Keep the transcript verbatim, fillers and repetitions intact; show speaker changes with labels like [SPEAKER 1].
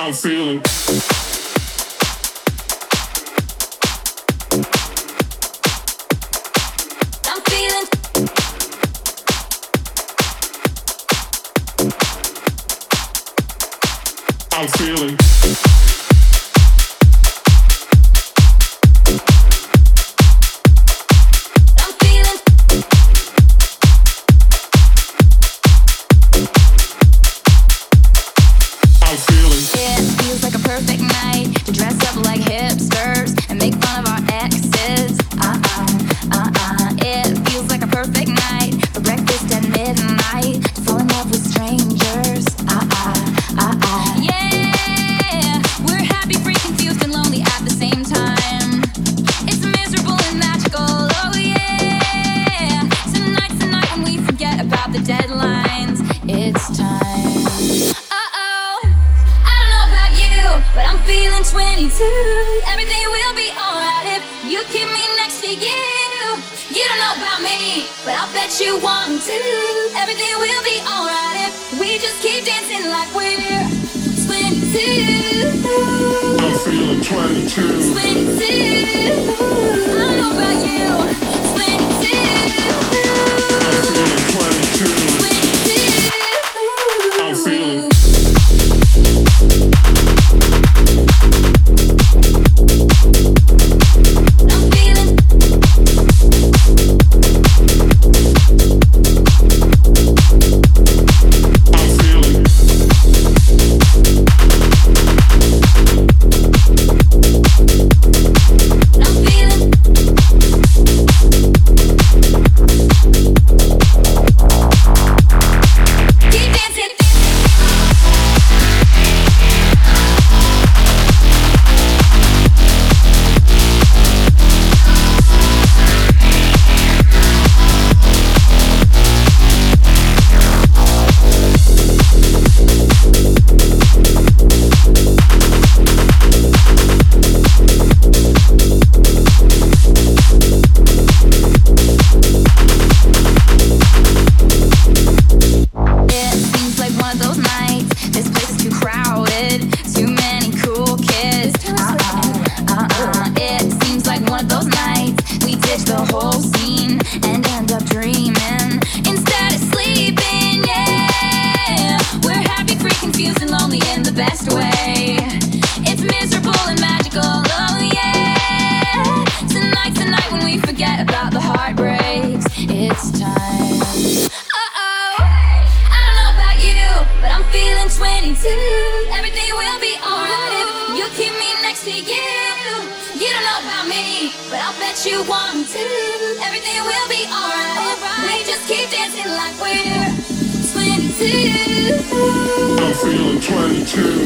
[SPEAKER 1] I'm feeling.
[SPEAKER 2] I'm feeling.
[SPEAKER 1] I'm feeling.
[SPEAKER 2] Everything will be alright if you keep me next to you. You don't know about me, but I'll bet you want to. Everything will be alright if we just keep dancing like we're twenty-two.
[SPEAKER 1] I'm feeling twenty-two.
[SPEAKER 2] twenty-two. I don't know about you. twenty-two.
[SPEAKER 1] I'm feeling twenty-two.
[SPEAKER 2] twenty-two.
[SPEAKER 1] I'm feeling. I'm feeling twenty-two.